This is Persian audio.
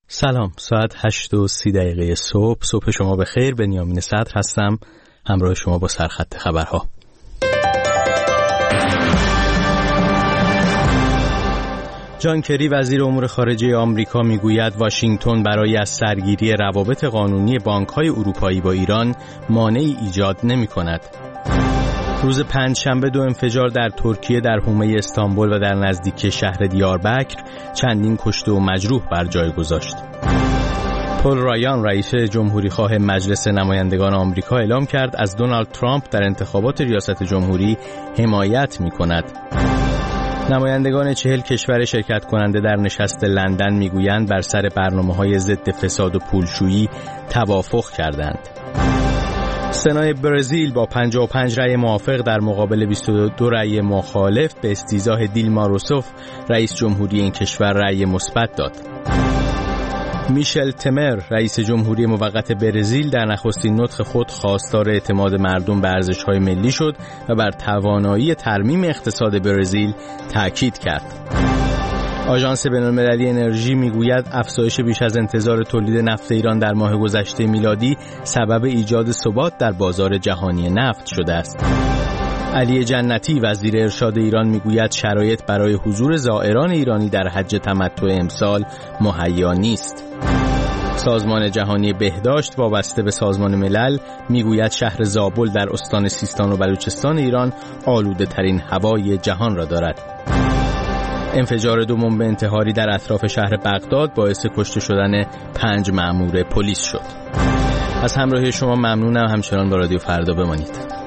سلام، ساعت 8:30 صبح شما بخیر. بنیامین صدر هستم، همراه شما با سرخط خبرها. جان کری وزیر امور خارجه آمریکا میگوید واشنگتن برای از سرگیری روابط قانونی بانک‌های اروپایی با ایران مانعی ایجاد نمی‌کند. روز پنجشنبه 2 انفجار در ترکیه در حومه استانبول و در نزدیکی شهر دیاربکر چندین کشته و مجروح بر جای گذاشت. پل رایان رئیس جمهوری خواه مجلس نمایندگان آمریکا اعلام کرد از دونالد ترامپ در انتخابات ریاست جمهوری حمایت می‌کند. نمایندگان 40 کشور شرکت کننده در نشست لندن میگویند بر سر برنامه‌های ضد فساد و پولشویی توافق کردند. سنای برزیل با 55 رأی موافق در مقابل 22 رأی مخالف به استیضاح دیلما روسوف رئیس جمهوری این کشور رأی مثبت داد. میشل تمر رئیس جمهوری موقت برزیل در نخستین نطق خود خواستار اعتماد مردم به ارزش‌های ملی شد و بر توانایی ترمیم اقتصاد برزیل تاکید کرد. آژانس بین‌المللی انرژی میگوید افزایش بیش از انتظار تولید نفت ایران در ماه گذشته میلادی سبب ایجاد ثبات در بازار جهانی نفت شده است. علی جنتی وزیر ارشاد ایران میگوید شرایط برای حضور زائران ایرانی در حج تمتع امسال مهیا نیست. سازمان جهانی بهداشت وابسته به سازمان ملل میگوید شهر زابل در استان سیستان و بلوچستان ایران آلوده ترین هوای جهان را دارد. انفجار 2 بمب انتحاری در اطراف شهر بغداد باعث کشته شدن 5 مأمور پلیس شد. از همراهی شما ممنونم، همچنان با رادیو فردا بمانید.